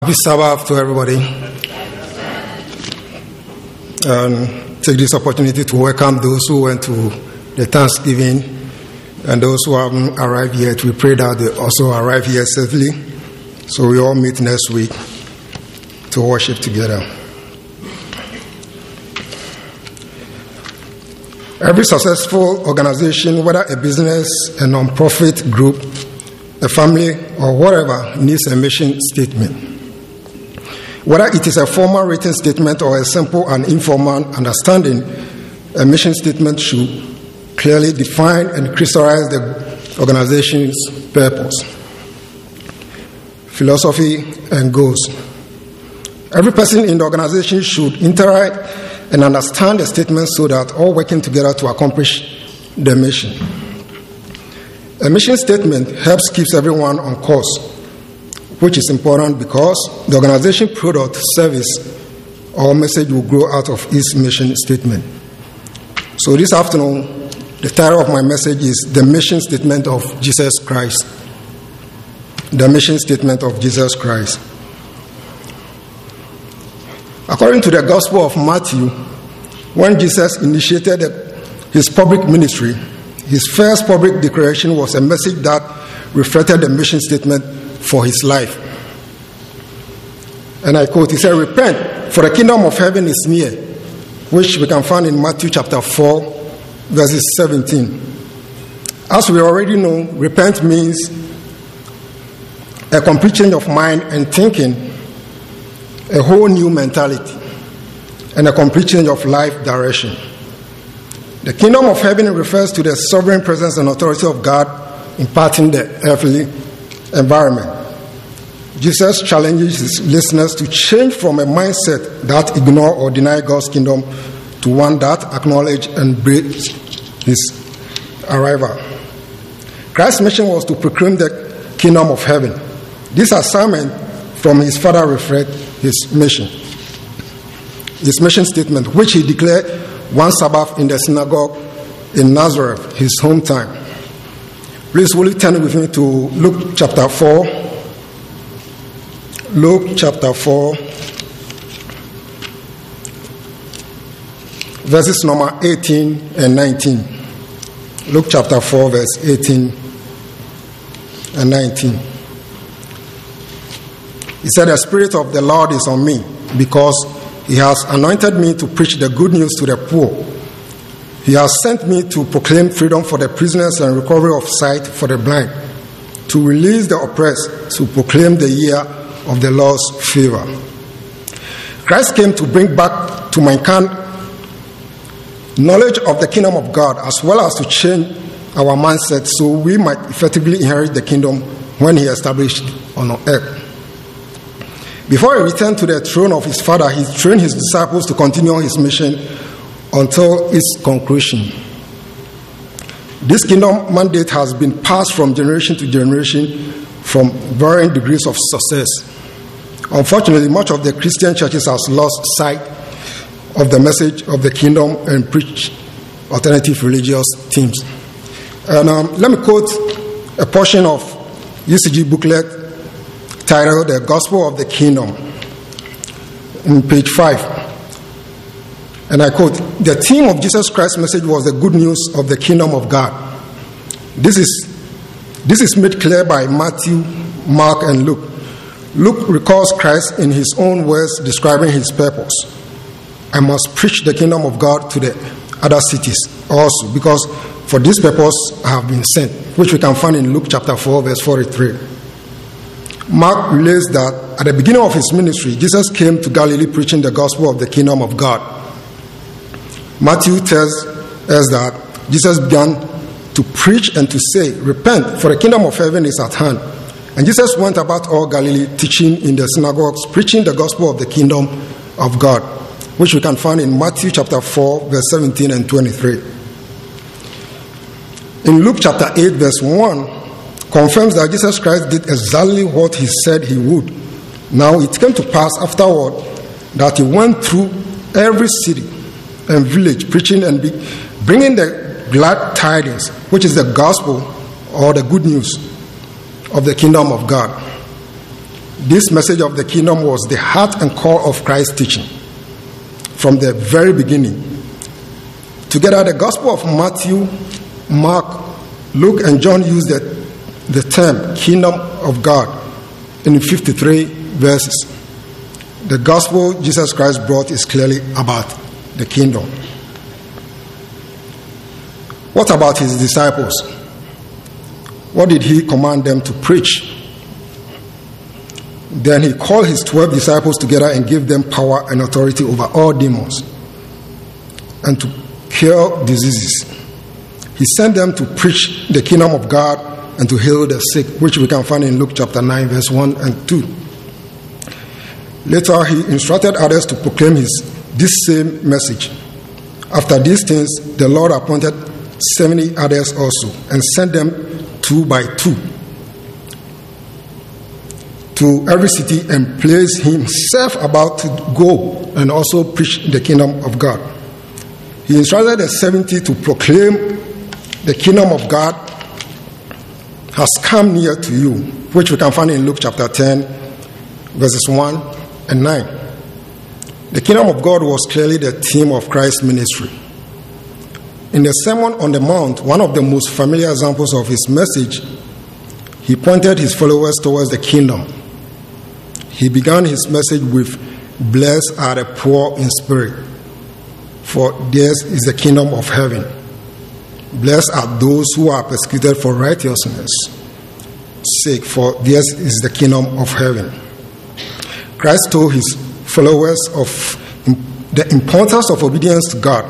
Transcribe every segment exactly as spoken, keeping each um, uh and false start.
Happy Sabbath to everybody. And take this opportunity to welcome those who went to the Thanksgiving and those who haven't arrived yet. We pray that they also arrive here safely, so we all meet next week to worship together. Every successful organization, whether a business, a non-profit group, a family, or whatever, needs a mission statement. Whether it is a formal written statement or a simple and informal understanding, a mission statement should clearly define and crystallize the organization's purpose, philosophy, and goals. Every person in the organization should interact and understand the statement so that all working together to accomplish the mission. A mission statement helps keep everyone on course, which is important because the organization, product, service, or message will grow out of its mission statement. So this afternoon, the title of my message is The Mission Statement of Jesus Christ. The Mission Statement of Jesus Christ. According to the Gospel of Matthew, when Jesus initiated his public ministry, his first public declaration was a message that reflected the mission statement for his life. And I quote, he said, "Repent, for the kingdom of heaven is near," which we can find in Matthew chapter four, verses seventeen. As we already know, repent means a complete change of mind and thinking, a whole new mentality, and a complete change of life direction. The kingdom of heaven refers to the sovereign presence and authority of God imparting the earthly environment. Jesus challenges his listeners to change from a mindset that ignores or denies God's kingdom to one that acknowledges and embraces his arrival. Christ's mission was to proclaim the kingdom of heaven. This assignment from his Father reflects his mission. His mission statement, which he declared one Sabbath in the synagogue in Nazareth, his hometown. Please, will you turn with me to Luke chapter four? Luke chapter four, verses number eighteen and nineteen. Luke chapter four, verse eighteen and nineteen. He said, "The Spirit of the Lord is on me, because he has anointed me to preach the good news to the poor. He has sent me to proclaim freedom for the prisoners and recovery of sight for the blind, to release the oppressed, to proclaim the year of the Lord's favor." Christ came to bring back to mankind knowledge of the kingdom of God, as well as to change our mindset so we might effectively inherit the kingdom when he established on earth. Before he returned to the throne of his Father, he trained his disciples to continue his mission until its conclusion. This kingdom mandate has been passed from generation to generation from varying degrees of success. Unfortunately, much of the Christian churches has lost sight of the message of the kingdom and preach alternative religious themes. And um, let me quote a portion of U C G booklet titled "The Gospel of the Kingdom" in page five. And I quote, "The theme of Jesus Christ's message was the good news of the kingdom of God. This is This is made clear by Matthew, Mark, and Luke. Luke recalls Christ in his own words describing his purpose. I must preach the kingdom of God to the other cities also, because for this purpose I have been sent," which we can find in Luke chapter four, verse forty-three. Mark relates that at the beginning of his ministry, Jesus came to Galilee preaching the gospel of the kingdom of God. Matthew tells us that Jesus began to preach and to say, "Repent, for the kingdom of heaven is at hand." And Jesus went about all Galilee, teaching in the synagogues, preaching the gospel of the kingdom of God, which we can find in Matthew chapter four, verse seventeen and twenty-three. In Luke chapter eight, verse one, confirms that Jesus Christ did exactly what he said he would. Now it came to pass afterward that he went through every city and village, preaching and be, bringing the glad tidings, which is the gospel or the good news of the kingdom of God. This message of the kingdom was the heart and core of Christ's teaching from the very beginning. Together, the Gospel of Matthew, Mark, Luke, and John use the, the term kingdom of God in fifty-three verses. The gospel Jesus Christ brought is clearly about the kingdom. What about his disciples? What did he command them to preach? Then he called his twelve disciples together and gave them power and authority over all demons and to cure diseases. He sent them to preach the kingdom of God and to heal the sick, which we can find in Luke chapter nine, verse one and two. Later, he instructed others to proclaim his this same message. After these things, the Lord appointed seventy others also and sent them two by two to every city and placed himself about to go and also preach the kingdom of God. He instructed the seventy to proclaim the kingdom of God has come near to you, which we can find in Luke chapter ten, verses one and nine. The kingdom of God was clearly the theme of Christ's ministry. In the Sermon on the Mount, one of the most familiar examples of his message, he pointed his followers towards the kingdom. He began his message with, "Blessed are the poor in spirit, for theirs is the kingdom of heaven. Blessed are those who are persecuted for righteousness' sake, for theirs is the kingdom of heaven." Christ told his followers of the importance of obedience to God.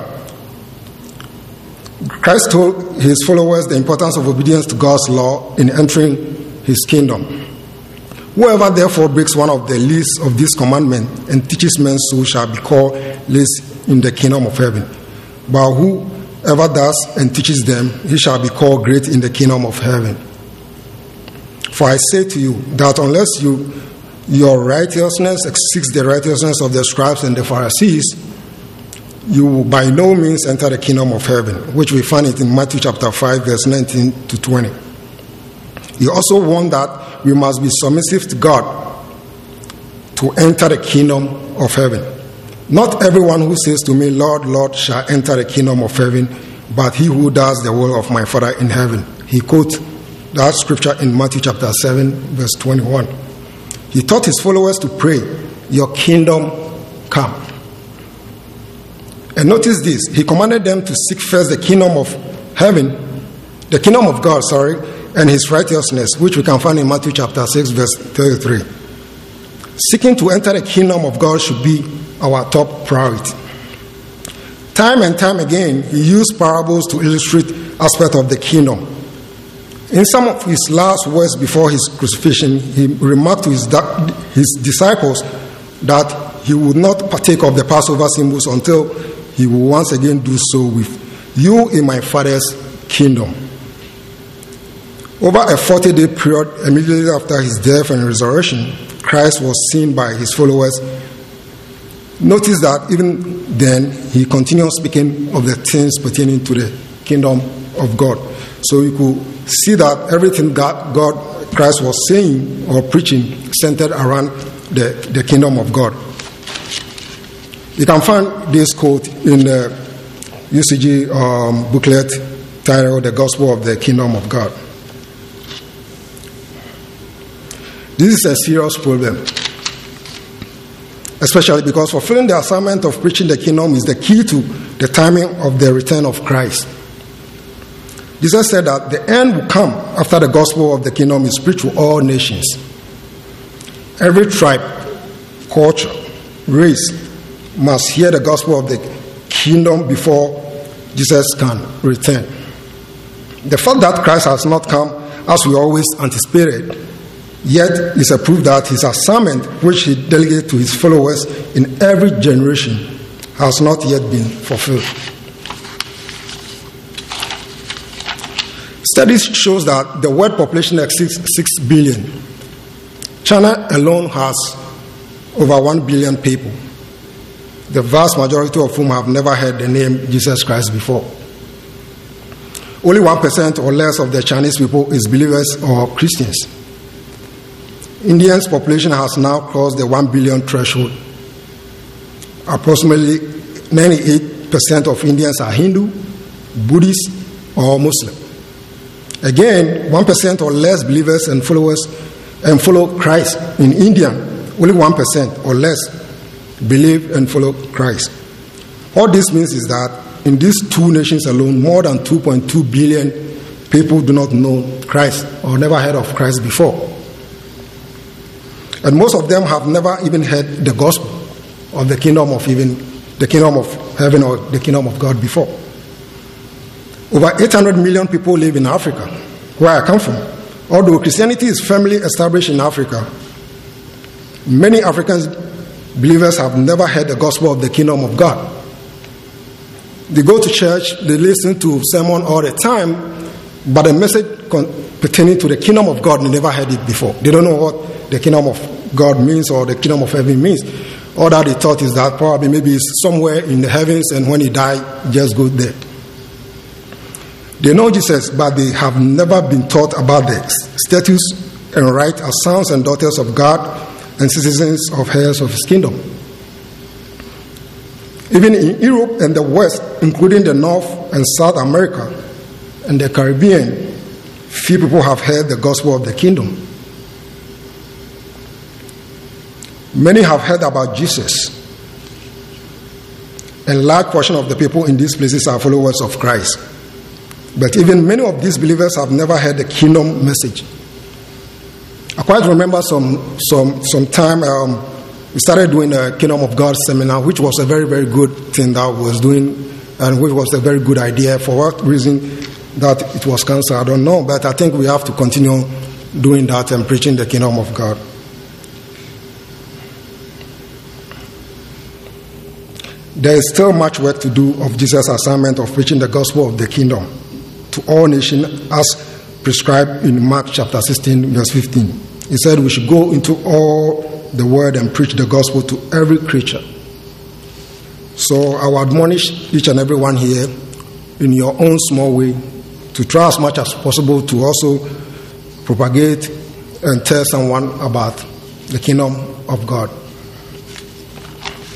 Christ told his followers the importance of obedience to God's law in entering his kingdom. "Whoever therefore breaks one of the least of these commandments and teaches men so shall be called least in the kingdom of heaven. But whoever does and teaches them, he shall be called great in the kingdom of heaven. For I say to you that unless you your righteousness exceeds the righteousness of the scribes and the Pharisees, you will by no means enter the kingdom of heaven," which we find it in Matthew chapter five, verse nineteen to twenty. He also warned that we must be submissive to God to enter the kingdom of heaven. "Not everyone who says to me, 'Lord, Lord,' shall enter the kingdom of heaven, but he who does the will of my Father in heaven." He quotes that scripture in Matthew chapter seven, verse twenty-one. He taught his followers to pray, "Your kingdom come." And notice this, he commanded them to seek first the kingdom of heaven, the kingdom of God, sorry, and his righteousness, which we can find in Matthew chapter six, verse thirty-three. Seeking to enter the kingdom of God should be our top priority. Time and time again, he used parables to illustrate aspects of the kingdom. In some of his last words before his crucifixion, he remarked to his, his disciples that he would not partake of the Passover symbols until he will once again do so with you in my Father's kingdom. Over a forty-day period immediately after his death and resurrection, Christ was seen by his followers. Notice that even then, he continued speaking of the things pertaining to the kingdom of God. So you could see that everything God, God Christ was saying or preaching centered around the, the kingdom of God. You can find this quote in the U C G um, booklet titled "The Gospel of the Kingdom of God." This is a serious problem, especially because fulfilling the assignment of preaching the kingdom is the key to the timing of the return of Christ. Jesus said that the end will come after the gospel of the kingdom is preached to all nations. Every tribe, culture, race must hear the gospel of the kingdom before Jesus can return. The fact that Christ has not come as we always anticipated, yet is a proof that his assignment, which he delegated to his followers in every generation, has not yet been fulfilled. Studies shows that the world population exceeds six billion. China alone has over one billion people, the vast majority of whom have never heard the name Jesus Christ before. Only one percent or less of the Chinese people is believers or Christians. India's population has now crossed the one billion threshold. Approximately ninety-eight percent of Indians are Hindu, Buddhist, or Muslim. Again, one percent or less believers and followers and follow Christ. In India, only one percent or less believe and follow Christ. What this means is that in these two nations alone, more than two point two billion people do not know Christ or never heard of Christ before. And most of them have never even heard the gospel of the kingdom of even the kingdom of heaven or the kingdom of God before. Over eight hundred million people live in Africa, where I come from. Although Christianity is firmly established in Africa, many African believers have never heard the gospel of the kingdom of God. They go to church, they listen to sermon all the time, but the message pertaining to the kingdom of God, they never heard it before. They don't know what the kingdom of God means or the kingdom of heaven means. All that they thought is that probably maybe it's somewhere in the heavens, and when he died, just go there. They know Jesus, but they have never been taught about the status and right as sons and daughters of God and citizens of heirs of his kingdom. Even in Europe and the West, including the North and South America and the Caribbean, few people have heard the gospel of the kingdom. Many have heard about Jesus, and a large portion of the people in these places are followers of Christ. But even many of these believers have never heard the kingdom message. I quite remember some some some time um, we started doing a Kingdom of God seminar, which was a very, very good thing that I was doing, and which was a very good idea. For what reason that it was cancelled, I don't know, but I think we have to continue doing that and preaching the kingdom of God. There is still much work to do of Jesus' assignment of preaching the gospel of the kingdom to all nations as prescribed in Mark chapter sixteen, verse fifteen. He said we should go into all the world and preach the gospel to every creature. So I will admonish each and every one here in your own small way to try as much as possible to also propagate and tell someone about the kingdom of God.